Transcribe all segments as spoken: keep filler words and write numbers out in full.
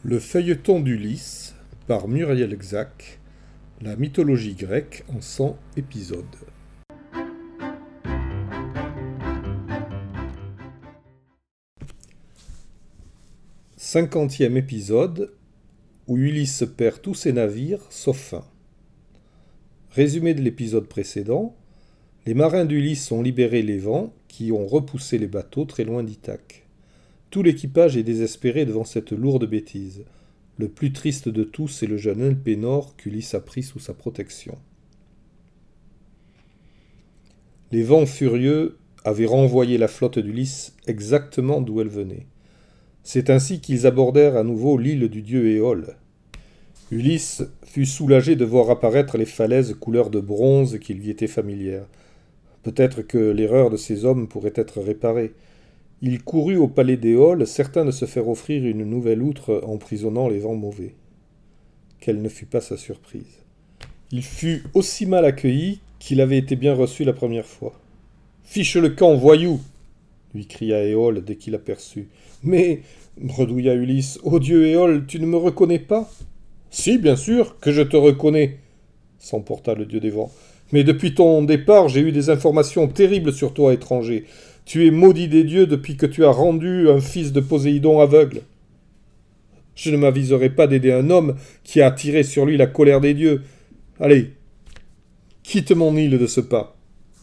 Le feuilleton d'Ulysse par Muriel Xack, la mythologie grecque en cent épisodes. Cinquantième épisode où Ulysse perd tous ses navires sauf un. Résumé de l'épisode précédent, les marins d'Ulysse ont libéré les vents qui ont repoussé les bateaux très loin d'Ithaque. Tout l'équipage est désespéré devant cette lourde bêtise. Le plus triste de tous est le jeune Elpénor qu'Ulysse a pris sous sa protection. Les vents furieux avaient renvoyé la flotte d'Ulysse exactement d'où elle venait. C'est ainsi qu'ils abordèrent à nouveau l'île du dieu Éole. Ulysse fut soulagé de voir apparaître les falaises couleur de bronze qui lui étaient familières. Peut-être que l'erreur de ces hommes pourrait être réparée. Il courut au palais d'Éole, certain de se faire offrir une nouvelle outre emprisonnant les vents mauvais. Quelle ne fut pas sa surprise. Il fut aussi mal accueilli qu'il avait été bien reçu la première fois. « Fiche le camp, voyou !» lui cria Éole dès qu'il aperçut. « Mais, bredouilla Ulysse, ô dieu Éole, tu ne me reconnais pas ?»« Si, bien sûr, que je te reconnais, » s'emporta le dieu des vents. « Mais depuis ton départ, j'ai eu des informations terribles sur toi, étranger. Tu es maudit des dieux depuis que tu as rendu un fils de Poséidon aveugle. Je ne m'aviserai pas d'aider un homme qui a attiré sur lui la colère des dieux. Allez, quitte mon île de ce pas. »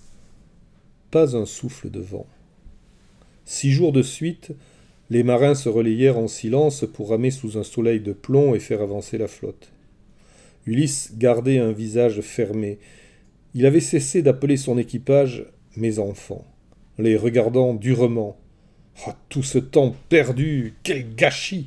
Pas un souffle de vent. Six jours de suite, les marins se relayèrent en silence pour ramer sous un soleil de plomb et faire avancer la flotte. Ulysse gardait un visage fermé. Il avait cessé d'appeler son équipage « mes enfants », les regardant durement. Oh, tout ce temps perdu, quel gâchis!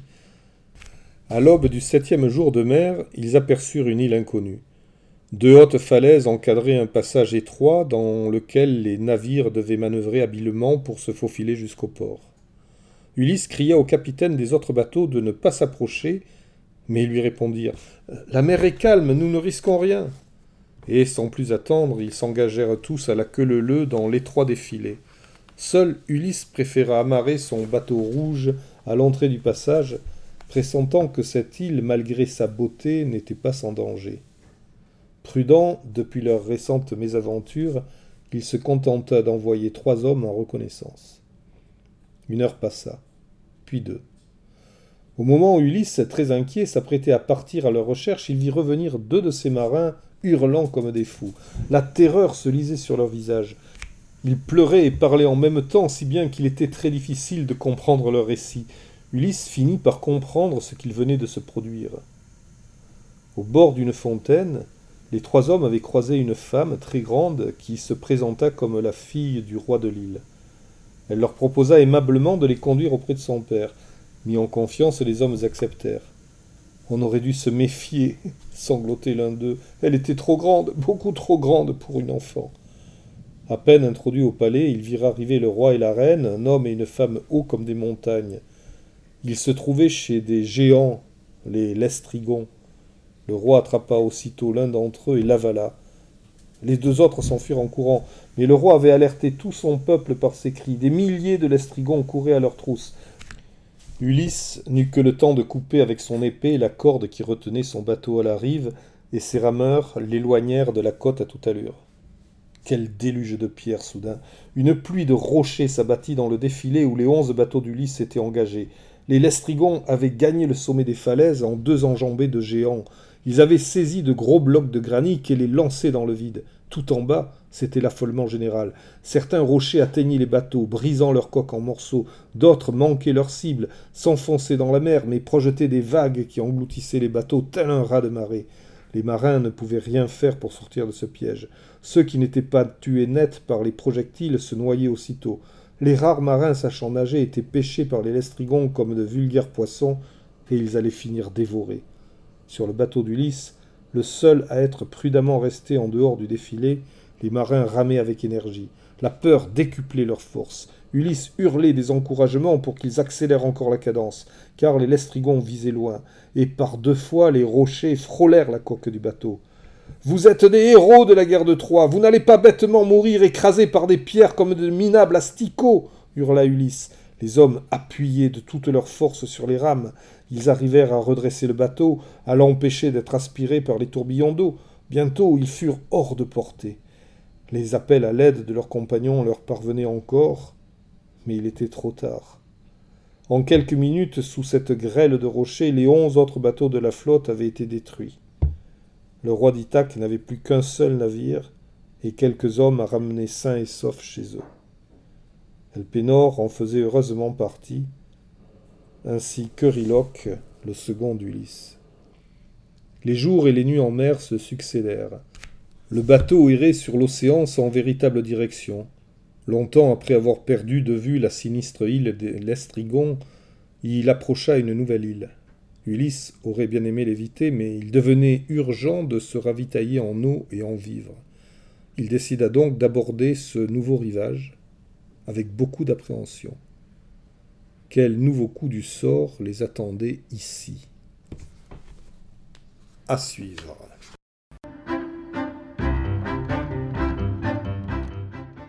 À l'aube du septième jour de mer, ils aperçurent une île inconnue. Deux hautes falaises encadraient un passage étroit dans lequel les navires devaient manœuvrer habilement pour se faufiler jusqu'au port. Ulysse cria au capitaine des autres bateaux de ne pas s'approcher, mais ils lui répondirent « La mer est calme, nous ne risquons rien !» Et, sans plus attendre, ils s'engagèrent tous à la queue leu-leu dans l'étroit des filets. Seul Ulysse préféra amarrer son bateau rouge à l'entrée du passage, pressentant que cette île, malgré sa beauté, n'était pas sans danger. Prudent, depuis leur récente mésaventure, il se contenta d'envoyer trois hommes en reconnaissance. Une heure passa, puis deux. Au moment où Ulysse, très inquiet, s'apprêtait à partir à leur recherche, il vit revenir deux de ses marins, hurlant comme des fous. La terreur se lisait sur leurs visages. Ils pleuraient et parlaient en même temps, si bien qu'il était très difficile de comprendre leur récit. Ulysse finit par comprendre ce qu'il venait de se produire. Au bord d'une fontaine, les trois hommes avaient croisé une femme très grande qui se présenta comme la fille du roi de l'île. Elle leur proposa aimablement de les conduire auprès de son père. Mis en confiance, les hommes acceptèrent. « On aurait dû se méfier, » sanglotait l'un d'eux. « Elle était trop grande, beaucoup trop grande pour une enfant. » À peine introduit au palais, ils virent arriver le roi et la reine, un homme et une femme hauts comme des montagnes. Ils se trouvaient chez des géants, les Lestrygons. Le roi attrapa aussitôt l'un d'entre eux et l'avala. Les deux autres s'enfuirent en courant, mais le roi avait alerté tout son peuple par ses cris. Des milliers de Lestrygons couraient à leur trousse. Ulysse n'eut que le temps de couper avec son épée la corde qui retenait son bateau à la rive, et ses rameurs l'éloignèrent de la côte à toute allure. Quel déluge de pierres soudain! Une pluie de rochers s'abattit dans le défilé où les onze bateaux d'Ulysse étaient engagés. Les Lestrygons avaient gagné le sommet des falaises en deux enjambées de géants. Ils avaient saisi de gros blocs de granit et les lançaient dans le vide. Tout en bas, c'était l'affolement général. Certains rochers atteignaient les bateaux, brisant leurs coques en morceaux. D'autres manquaient leur cible, s'enfonçaient dans la mer, mais projetaient des vagues qui engloutissaient les bateaux tel un raz de marée. Les marins ne pouvaient rien faire pour sortir de ce piège. Ceux qui n'étaient pas tués net par les projectiles se noyaient aussitôt. Les rares marins sachant nager étaient pêchés par les Lestrygons comme de vulgaires poissons, et ils allaient finir dévorés. Sur le bateau d'Ulysse, le seul à être prudemment resté en dehors du défilé, les marins ramaient avec énergie. La peur décuplait leurs forces. Ulysse hurlait des encouragements pour qu'ils accélèrent encore la cadence, car les Lestrygons visaient loin, et par deux fois les rochers frôlèrent la coque du bateau. « Vous êtes des héros de la guerre de Troie, vous n'allez pas bêtement mourir écrasés par des pierres comme de minables asticots !» hurla Ulysse. Les hommes appuyaient de toute leur force sur les rames. Ils arrivèrent à redresser le bateau, à l'empêcher d'être aspiré par les tourbillons d'eau. Bientôt, ils furent hors de portée. Les appels à l'aide de leurs compagnons leur parvenaient encore, mais il était trop tard. En quelques minutes, sous cette grêle de rochers, les onze autres bateaux de la flotte avaient été détruits. Le roi d'Ithaque n'avait plus qu'un seul navire et quelques hommes à ramener sains et saufs chez eux. Elpénor en faisait heureusement partie, ainsi qu'Euryloque, le second d'Ulysse. Les jours et les nuits en mer se succédèrent. Le bateau errait sur l'océan sans véritable direction. Longtemps après avoir perdu de vue la sinistre île de l'Estrigon, il approcha une nouvelle île. Ulysse aurait bien aimé l'éviter, mais il devenait urgent de se ravitailler en eau et en vivres. Il décida donc d'aborder ce nouveau rivage avec beaucoup d'appréhension. Quel nouveau coup du sort les attendait ici ? À suivre.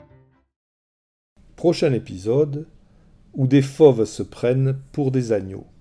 Prochain épisode, où des fauves se prennent pour des agneaux.